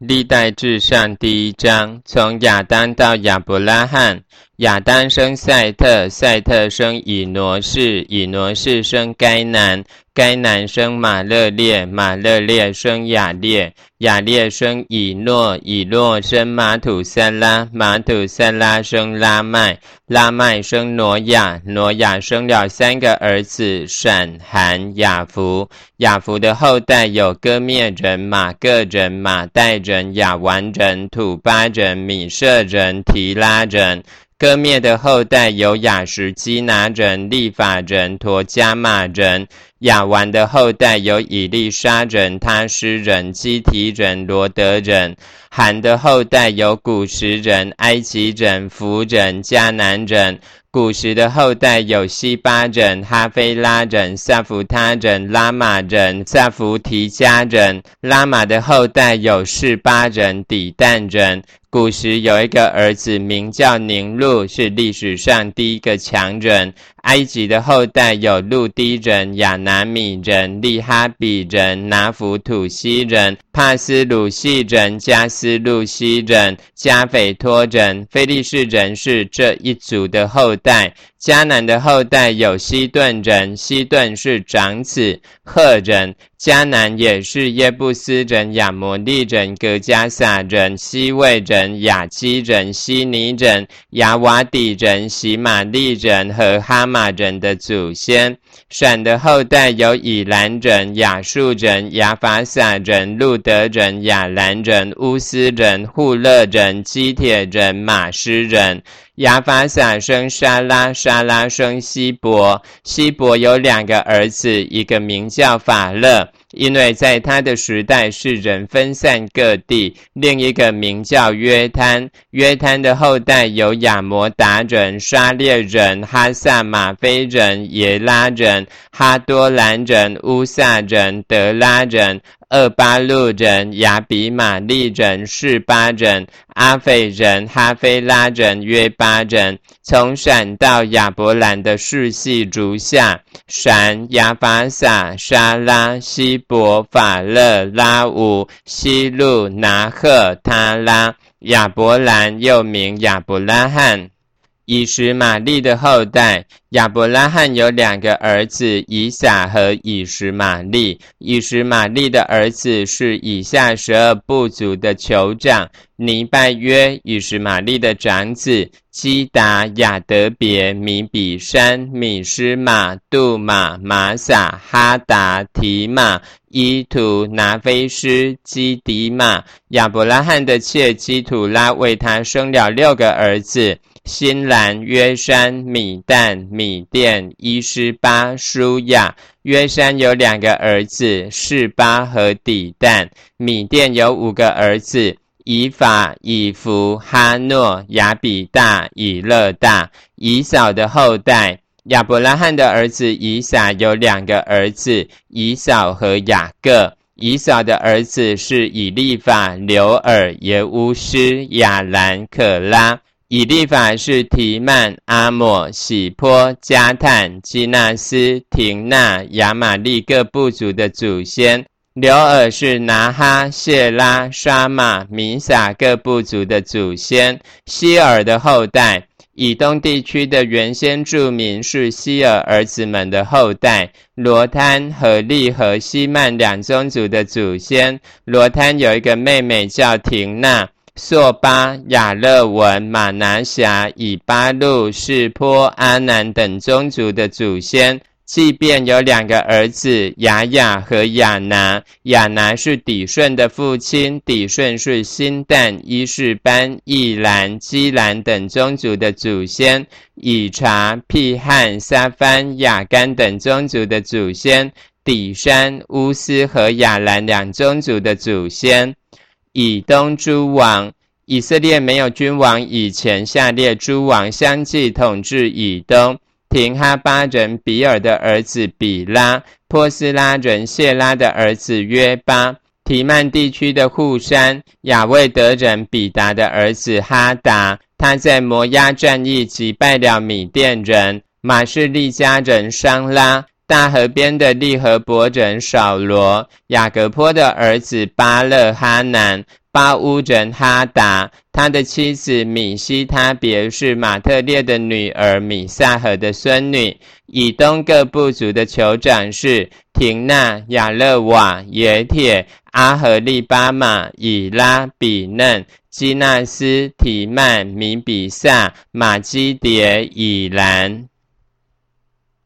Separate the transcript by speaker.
Speaker 1: 历代志上第1章，从亚当到亚伯拉罕。亚当生赛特，赛特生以挪士，以挪士生该南，该南生马勒列，马勒列生雅列，雅列生以诺，以诺生马土撒拉，马土撒拉生拉麦，拉麦生挪亚，挪亚生了3个儿子，闪、含、雅弗。雅弗的后代有歌灭人、马各人、马代人、亚完人、土巴人、米舍人、提拉人。歌灭的后代有亚什基拿人、利法人、陀加马人。亚完的后代有以利沙人、他施人、基提人、罗德人。含的后代有古实人、埃及人、弗人、迦南人。古实的后代有西巴人、哈菲拉人、萨弗他人、拉玛人、萨弗提加人。拉玛的后代有示巴人、底但人。古时有一个儿子名叫宁禄，是历史上第一个强人。埃及的后代有路低人、亚拿米人、利哈比人、拿弗土西人、帕斯鲁西人、加斯路西人、加斐托人。非利士人是这一族的后代。迦南的后代有西顿人，西顿是长子，赫人。迦南也是耶布斯人、亚摩利人、格加撒人、西魏人、亚基人、希尼人、亚瓦底人、喜玛利人和哈马人的祖先。闪的后代有以兰人、亚述人、亚法撒人、路德人、亚兰人、乌斯人、户勒人、基铁人、马施人。亚法撒生沙拉，沙拉生希伯，希伯有2个儿子，一个名叫法勒，因为在他的时代世人分散各地，另一个名叫约摊。约摊的后代有亚摩达人、沙列人、哈萨马菲人、耶拉人、哈多兰人、乌萨人、德拉人、厄巴路人、亚比玛利人、示巴人、阿斐人、哈菲拉人、约巴人。从闪到亚伯兰的世系如下：闪、亚法撒、沙拉、希伯、法勒、拉吾、希路、拿赫、他拉。亚伯兰又名亚伯拉罕。以实玛利的后代，亚伯拉罕有2个儿子，以撒和以实玛利。以实玛利的儿子是以下12部族的酋长：尼拜约，以实玛利的长子；基达、亚德别、米比山、米施玛、杜玛、玛撒、哈达、提玛、伊图、拿菲施、基迪玛。亚伯拉罕的妾基土拉为他生了6个儿子：辛兰、约山、米但、米甸、伊施巴、舒亚。约山有2个儿子，示巴和底但。米甸有5个儿子，以法、以弗、哈诺、亚比大、以勒大。以扫的后代，亚伯拉罕的儿子以撒有2个儿子，以扫和雅各。以扫的儿子是以利法、流尔、耶乌施、亚兰、可拉。以利法是提曼、阿抹、喜坡、加坦、基纳斯、廷纳、亚玛利各部族的祖先。流尔是拿哈、谢拉、沙马、米撒各部族的祖先。希尔的后代，以东地区的原先住民是希尔儿子们的后代，罗摊、何利和希曼2宗族的祖先。罗摊有一个妹妹叫廷纳。朔巴、亚勒文、马拿辖、以巴路、示波、阿南等宗族的祖先。即便有2个儿子，雅雅和亚拿。亚拿是底顺的父亲，底顺是辛但、伊士班、易兰、基兰等宗族的祖先。以查、辟汉、撒番、雅干等宗族的祖先。底山、乌斯和亚兰2宗族的祖先。以东诸王，以色列没有君王以前，下列诸王相继统治以东：廷哈巴人比尔的儿子比拉，波斯拉人谢拉的儿子约巴，提曼地区的户山，亚卫德人比达的儿子哈达，他在摩押战役击败了米甸人。马士利家人商拉，大河边的利和伯人扫罗，雅各坡的儿子巴勒哈南， 巴乌人哈达，他的妻子米西他别是马特列的女儿米萨和的孙女。以东各部族的酋长是廷纳、亚勒瓦、耶铁、阿和利巴马、以拉、比嫩、基纳斯、提曼、米比萨、马基迭、以兰。